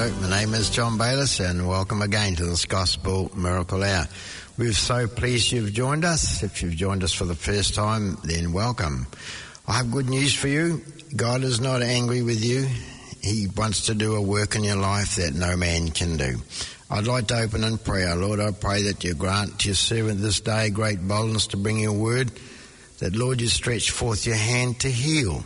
Hello, my name is John Bayliss and welcome again to this Gospel Miracle Hour. We're so pleased you've joined us. If you've joined us for the first time, then welcome. I have good news for you. God is not angry with you. He wants to do a work in your life that no man can do. I'd like to open in prayer. Lord, I pray that you grant to your servant this day great boldness to bring your word, that, Lord, you stretch forth your hand to heal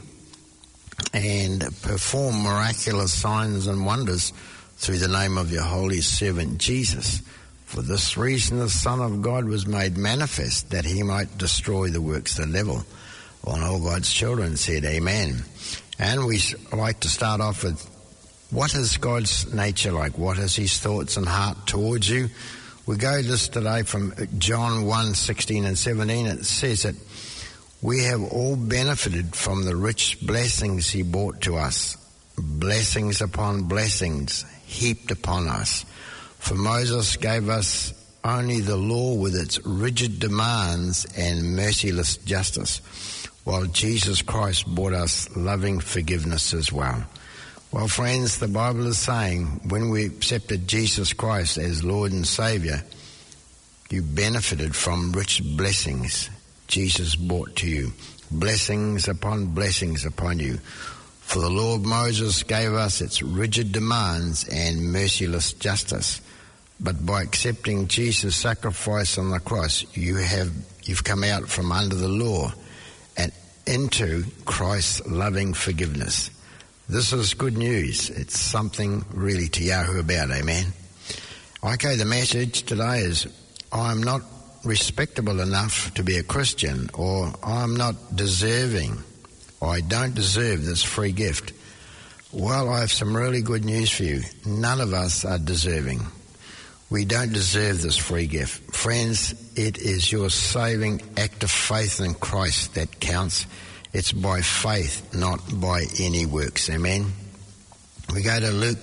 and perform miraculous signs and wonders through the name of your holy servant Jesus. For this reason the Son of God was made manifest, that he might destroy the works of the devil. And all God's children said amen. And we like to start off with, what is God's nature like? What is his thoughts and heart towards you? We go this today from John 1:16 and 17. It says that we have all benefited from the rich blessings he brought to us, blessings upon blessings heaped upon us. For Moses gave us only the law with its rigid demands and merciless justice, while Jesus Christ brought us loving forgiveness as well. Well, friends, the Bible is saying when we accepted Jesus Christ as Lord and Saviour, you benefited from rich blessings Jesus brought to you, blessings upon you. For the law of Moses gave us its rigid demands and merciless justice. But by accepting Jesus' sacrifice on the cross, you've come out from under the law and into Christ's loving forgiveness. This is good news. It's something really to yahoo about, amen. Okay, the message today is, I'm not respectable enough to be a Christian, or I'm not deserving, or I don't deserve this free gift. Well, I have some really good news for you. None of us are deserving. We don't deserve this free gift. Friends, it is your saving act of faith in Christ that counts. It's by faith, not by any works. Amen. We go to Luke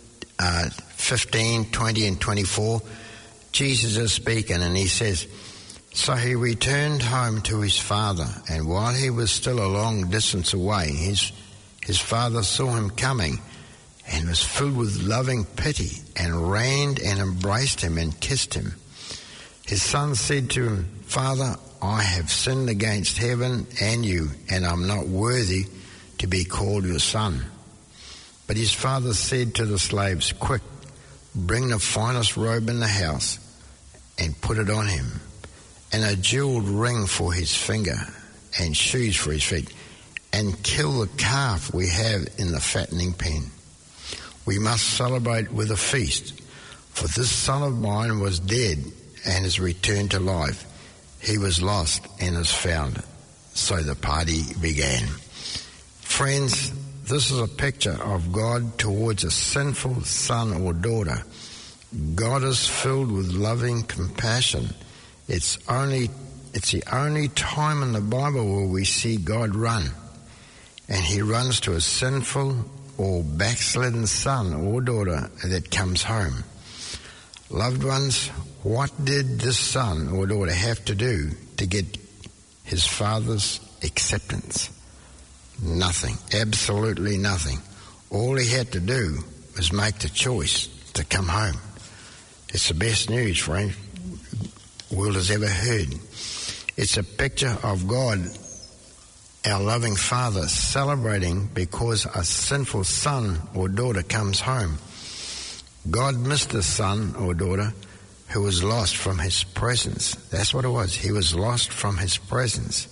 15, 20 and 24. Jesus is speaking and he says, so he returned home to his father, and while he was still a long distance away, his father saw him coming and was filled with loving pity and ran and embraced him and kissed him. His son said to him, Father, I have sinned against heaven and you, and I'm not worthy to be called your son. But his father said to the slaves, quick, bring the finest robe in the house and put it on him, and a jeweled ring for his finger and shoes for his feet, and kill the calf we have in the fattening pen. We must celebrate with a feast, for this son of mine was dead and is returned to life. He was lost and is found. So the party began. Friends, this is a picture of God towards a sinful son or daughter. God is filled with loving compassion. It's the only time in the Bible where we see God run. And he runs to a sinful or backslidden son or daughter that comes home. Loved ones, what did this son or daughter have to do to get his father's acceptance? Nothing. Absolutely nothing. All he had to do was make the choice to come home. It's the best news, friend, the world has ever heard. It's a picture of God, our loving Father, celebrating because a sinful son or daughter comes home. God missed a son or daughter who was lost from his presence. That's what it was. He was lost from his presence.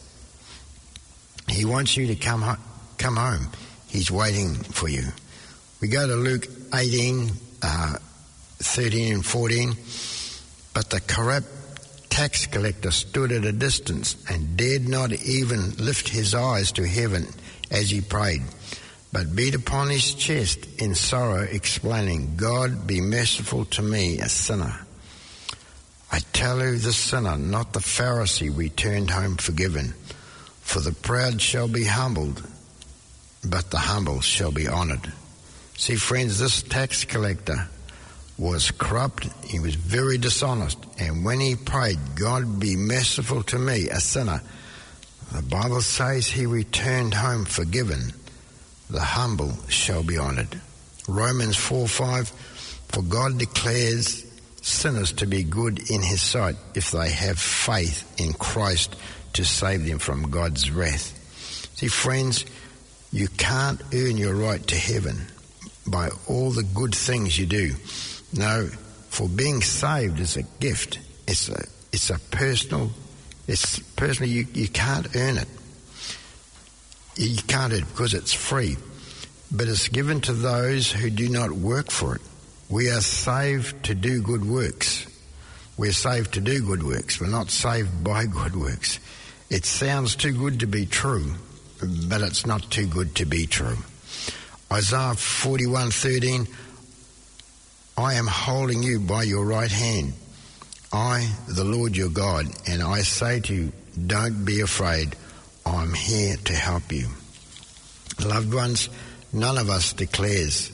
He wants you to come home. He's waiting for you. We go to Luke 18, 13 and 14. But the corrupt tax collector stood at a distance and dared not even lift his eyes to heaven as he prayed, but beat upon his chest in sorrow, exclaiming, God, be merciful to me, a sinner. I tell you, the sinner, not the Pharisee, returned home forgiven. For the proud shall be humbled, but the humble shall be honored. See, friends, this tax collector was corrupt. He was very dishonest. And when he prayed, God, be merciful to me, a sinner, the Bible says he returned home forgiven. The humble shall be honored. Romans 4:5, for God declares sinners to be good in his sight if they have faith in Christ to save them from God's wrath. See, friends, you can't earn your right to heaven by all the good things you do. No, for being saved is a gift. It's personal. You can't earn it. You can't earn it because it's free. But it's given to those who do not work for it. We are saved to do good works. We're saved to do good works. We're not saved by good works. It sounds too good to be true, but it's not too good to be true. Isaiah 41:13, I am holding you by your right hand, I, the Lord your God, and I say to you, don't be afraid, I'm here to help you. Loved ones, none of us deserves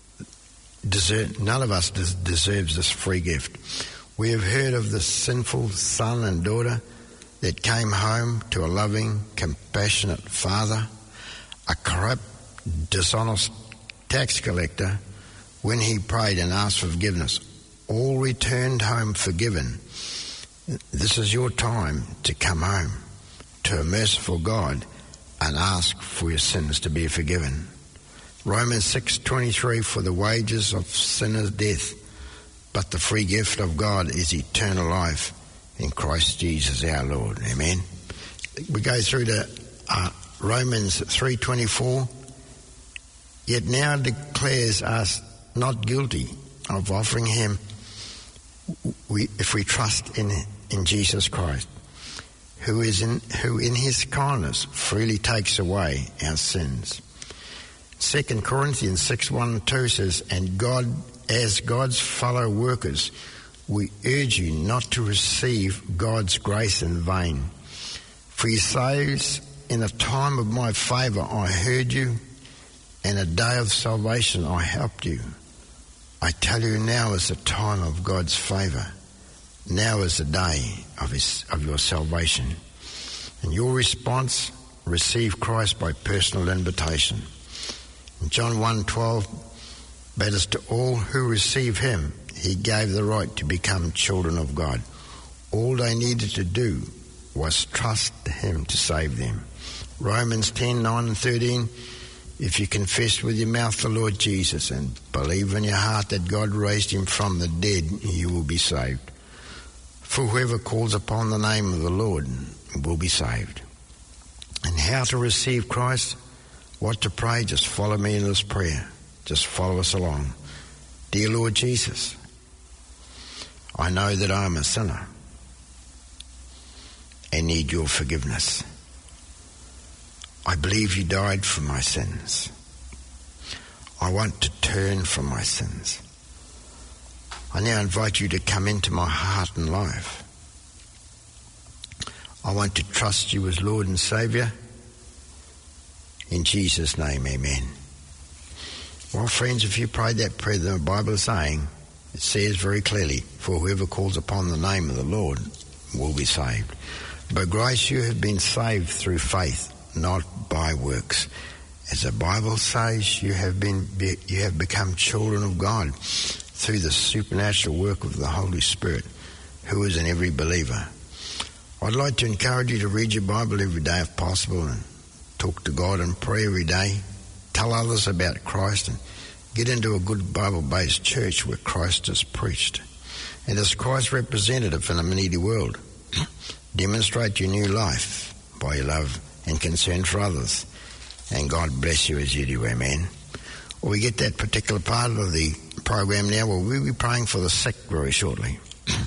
this free gift. We have heard of the sinful son and daughter that came home to a loving, compassionate father. A corrupt, dishonest tax collector, when he prayed and asked for forgiveness, all returned home forgiven. This is your time to come home to a merciful God and ask for your sins to be forgiven. Romans 6:23, for the wages of sin is death, but the free gift of God is eternal life in Christ Jesus our Lord. Amen. We go through to Romans 3:24. Yet now declares us not guilty of offering him if we trust in Jesus Christ, who in his kindness freely takes away our sins. 2 Corinthians 6:1-2 says, and God, as God's fellow workers, we urge you not to receive God's grace in vain. For he says, in a time of my favour I heard you, and a day of salvation I helped you. I tell you, now is the time of God's favour. Now is the day of your salvation. And your response, receive Christ by personal invitation. In John 1:12, but as to all who receive him, he gave the right to become children of God. All they needed to do was trust him to save them. Romans 10:9-13, if you confess with your mouth the Lord Jesus and believe in your heart that God raised him from the dead, you will be saved. For whoever calls upon the name of the Lord will be saved. And how to receive Christ? What to pray? Just follow me in this prayer. Just follow us along. Dear Lord Jesus, I know that I am a sinner and need your forgiveness. I believe you died for my sins. I want to turn from my sins. I now invite you to come into my heart and life. I want to trust you as Lord and Saviour. In Jesus' name, amen. Well, friends, if you prayed that prayer, the Bible is saying, it says very clearly, for whoever calls upon the name of the Lord will be saved. By grace you have been saved through faith, not by works. As the Bible says, you have become children of God through the supernatural work of the Holy Spirit, who is in every believer. I'd like to encourage you to read your Bible every day if possible, and talk to God and pray every day. Tell others about Christ and get into a good Bible-based church where Christ is preached. And as Christ's representative in a needy world, demonstrate your new life by your love and concern for others. And God bless you as you do, amen. Well, we get that particular part of the program now. Well, we'll be praying for the sick very shortly.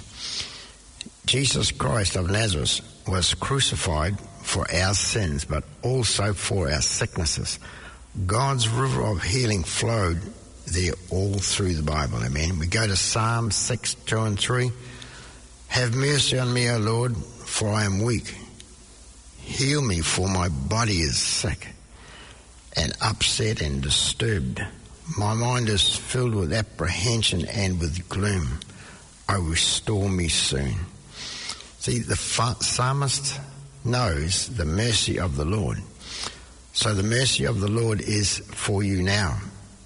Jesus Christ of Nazareth was crucified for our sins, but also for our sicknesses. God's river of healing flowed there all through the Bible, amen. We go to Psalm 6:2-3. Have mercy on me, O Lord, for I am weak. Heal me, for my body is sick and upset and disturbed. My mind is filled with apprehension and with gloom. Oh, restore me soon. See, the psalmist knows the mercy of the Lord. So the mercy of the Lord is for you now.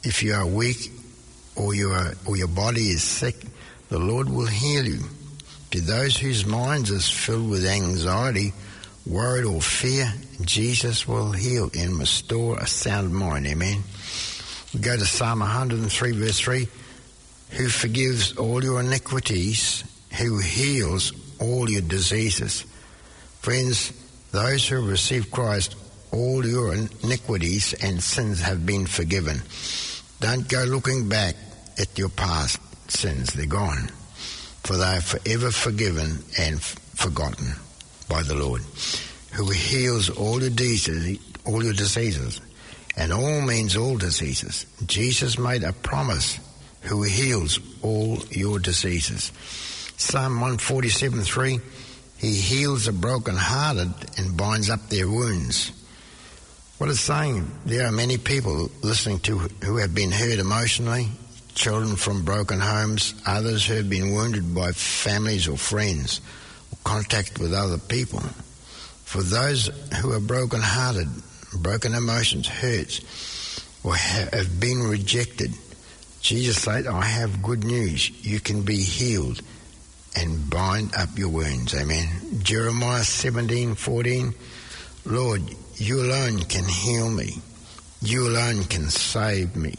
if you are weak or your body is sick, the Lord will heal you. To those whose minds is filled with anxiety, worried or fear, Jesus will heal and restore a sound mind. Amen. We go to Psalm 103 verse 3. Who forgives all your iniquities, who heals all your diseases. Friends, those who have received Christ, all your iniquities and sins have been forgiven. Don't go looking back at your past sins. They're gone. For they are forever forgiven and forgotten by the Lord, who heals all your diseases. And all means all diseases. Jesus made a promise, who heals all your diseases. Psalm 147:3, he heals the brokenhearted and binds up their wounds. What it's saying, there are many people listening to who have been hurt emotionally, children from broken homes, others who have been wounded by families or friends, or contact with other people. For those who are broken-hearted, broken emotions, hurts, or have been rejected, Jesus said, I have good news. You can be healed and bind up your wounds. Amen. Jeremiah 17:14, Lord, you alone can heal me. You alone can save me.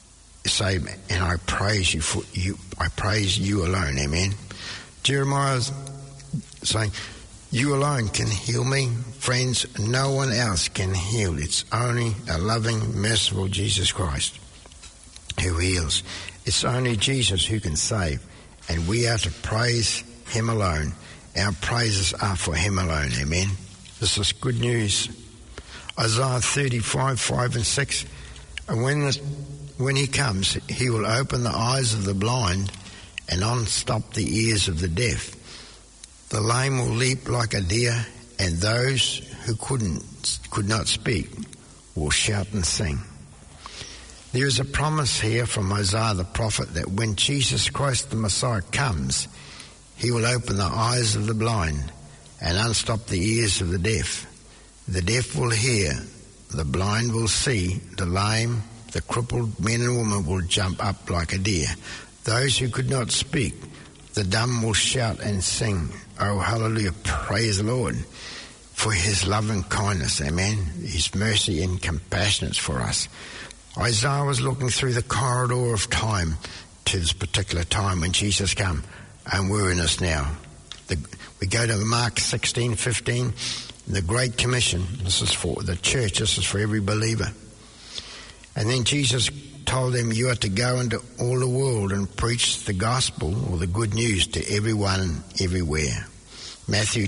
And I praise you for you. I praise you alone. Amen. Jeremiah's saying, you alone can heal me. Friends, no one else can heal. It's only a loving, merciful Jesus Christ who heals. It's only Jesus who can save. And we are to praise him alone. Our praises are for him alone. Amen. This is good news. Isaiah 35:5-6. And when he comes, he will open the eyes of the blind and unstop the ears of the deaf. The lame will leap like a deer, and those who could not speak will shout and sing. There is a promise here from Isaiah the prophet that when Jesus Christ the Messiah comes, he will open the eyes of the blind and unstop the ears of the deaf. The deaf will hear, the blind will see, the lame, the crippled men and women will jump up like a deer. Those who could not speak, the dumb will shout and sing. Oh, hallelujah, praise the Lord for his loving kindness, amen, his mercy and compassion for us. Isaiah was looking through the corridor of time to this particular time when Jesus came, and we're in this now. We go to Mark 16:15, the Great Commission. This is for the church, this is for every believer. And then Jesus told them, you are to go into all the world and preach the gospel or the good news to everyone everywhere. Matthew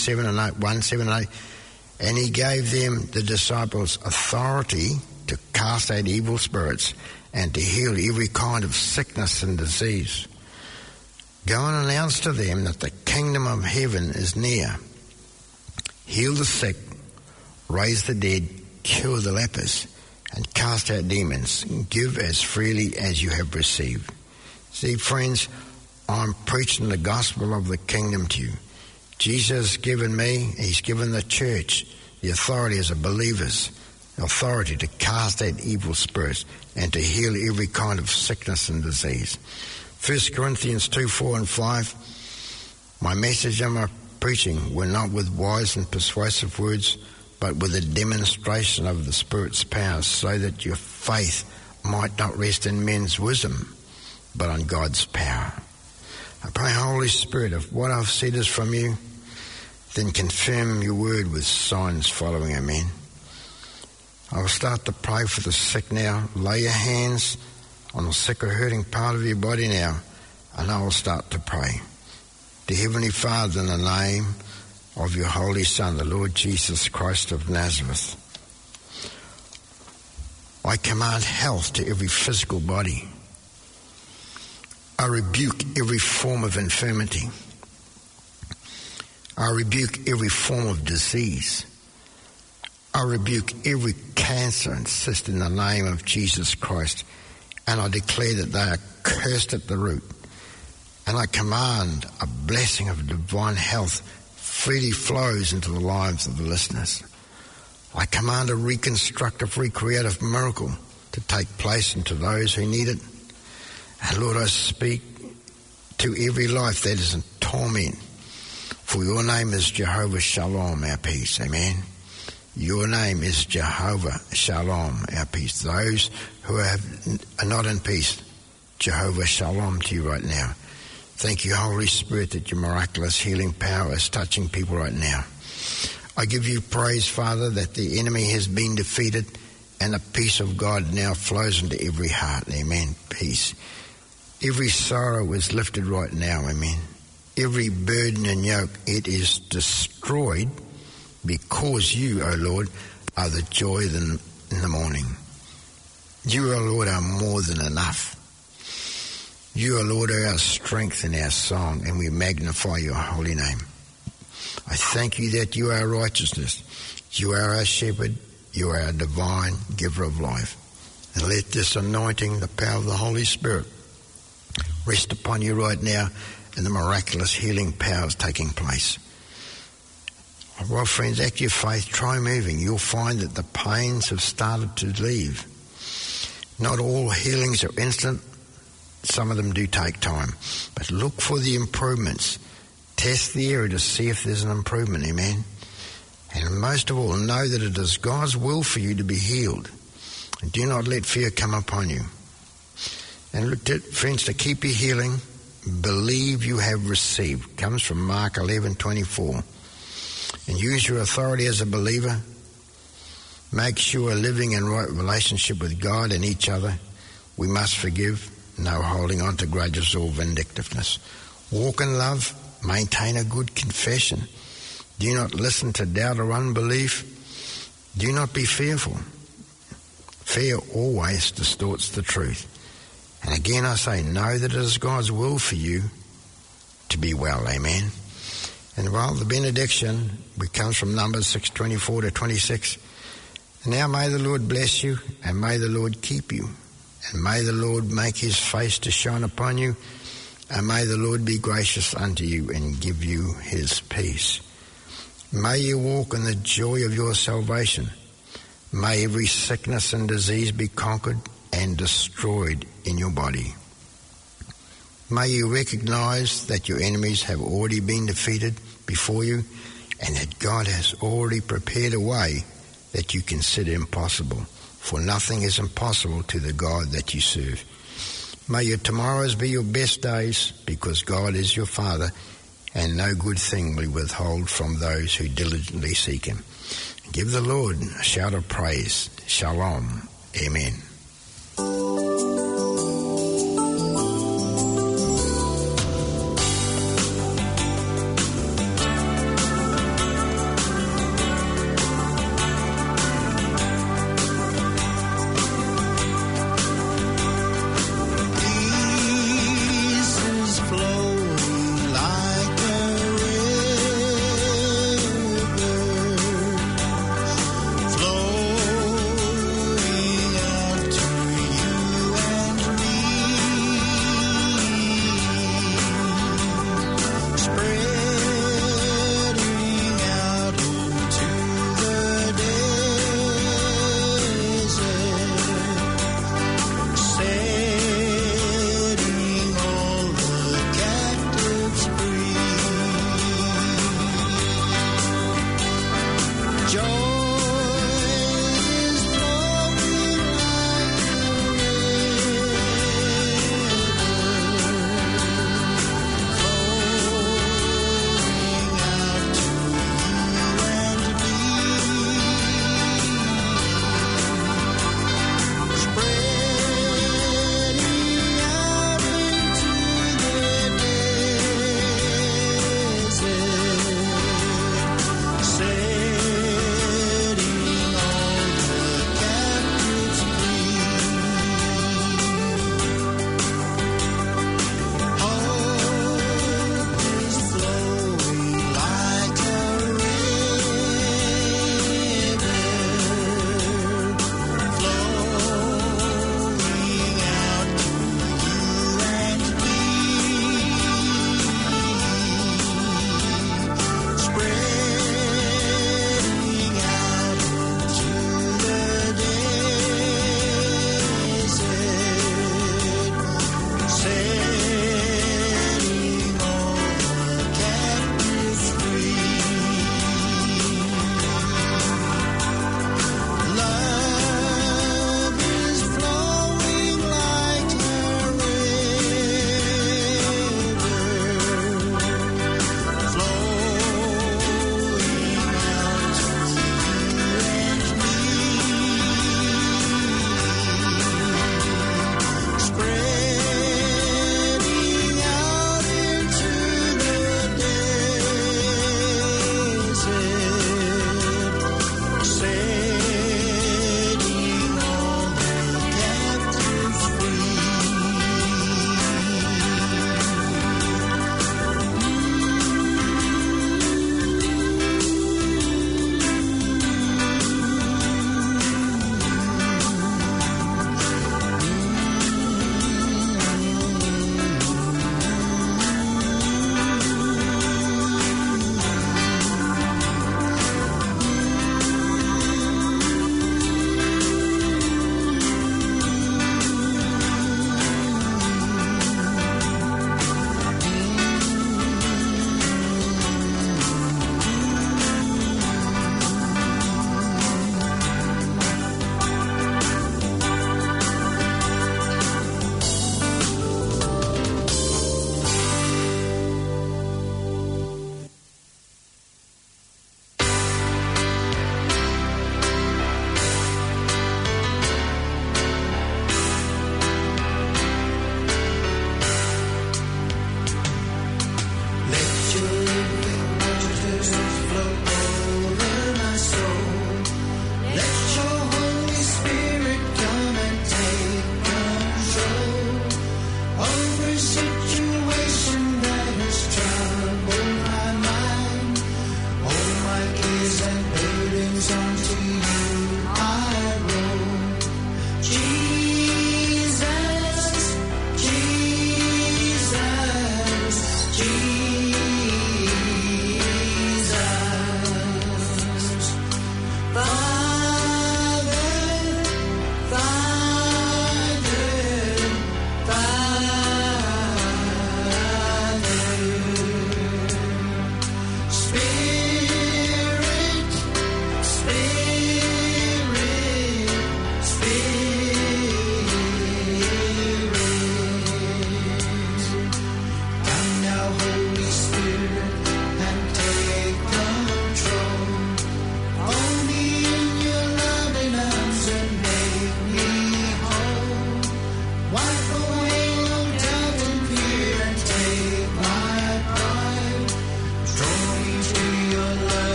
10:1-7-8. And he gave them, the disciples, authority to cast out evil spirits and to heal every kind of sickness and disease. Go and announce to them that the kingdom of heaven is near. Heal the sick, raise the dead, cure the lepers, and cast out demons. Give as freely as you have received. See, friends, I'm preaching the gospel of the kingdom to you. Jesus has given me, he's given the church the authority as a believer's authority to cast out evil spirits and to heal every kind of sickness and disease. 1 Corinthians 2:4-5. My message and my preaching were not with wise and persuasive words, but with a demonstration of the Spirit's power, so that your faith might not rest in men's wisdom, but on God's power. I pray, Holy Spirit, if what I've said is from you, then confirm your word with signs following. Amen. I will start to pray for the sick now. Lay your hands on the sick or hurting part of your body now, and I will start to pray. Dear Heavenly Father, in the name of your Holy Son, the Lord Jesus Christ of Nazareth, I command health to every physical body. I rebuke every form of infirmity. I rebuke every form of disease. I rebuke every cancer and cyst in the name of Jesus Christ, and I declare that they are cursed at the root. And I command a blessing of divine health freely flows into the lives of the listeners. I command a reconstructive, recreative miracle to take place and to those who need it. And Lord, I speak to every life that is in torment, for your name is Jehovah Shalom, our peace. Amen. Your name is Jehovah Shalom, our peace. Those who are not in peace, Jehovah Shalom to you right now. Thank you, Holy Spirit, that your miraculous healing power is touching people right now. I give you praise, Father, that the enemy has been defeated and the peace of God now flows into every heart. Amen. Peace. Every sorrow is lifted right now. Amen. Every burden and yoke, it is destroyed because you, O Lord, are the joy in the morning. You, O Lord, are more than enough. You, O Lord, are our strength and our song, and we magnify your holy name. I thank you that you are our righteousness. You are our shepherd. You are our divine giver of life. And let this anointing, the power of the Holy Spirit, rest upon you right now, and the miraculous healing powers taking place. Well, friends, act your faith, try moving. You'll find that the pains have started to leave. Not all healings are instant. Some of them do take time. But look for the improvements. Test the area to see if there's an improvement, amen? And most of all, know that it is God's will for you to be healed. And do not let fear come upon you. And look, friends, to keep your healing, believe you have received. Comes from Mark 11:24. And use your authority as a believer. Make sure living in right relationship with God and each other. We must forgive, no holding on to grudges or vindictiveness. Walk in love, maintain a good confession. Do not listen to doubt or unbelief. Do not be fearful. Fear always distorts the truth. And again I say, know that it is God's will for you to be well, amen. And well, the benediction comes from Numbers 6:24-26. Now may the Lord bless you, and may the Lord keep you, and may the Lord make his face to shine upon you, and may the Lord be gracious unto you and give you his peace. May you walk in the joy of your salvation. May every sickness and disease be conquered and destroyed in your body. May you recognize that your enemies have already been defeated before you, and that God has already prepared a way that you consider impossible, for nothing is impossible to the God that you serve. May your tomorrows be your best days, because God is your Father, and no good thing will withhold from those who diligently seek him. Give the Lord a shout of praise. Shalom. Amen.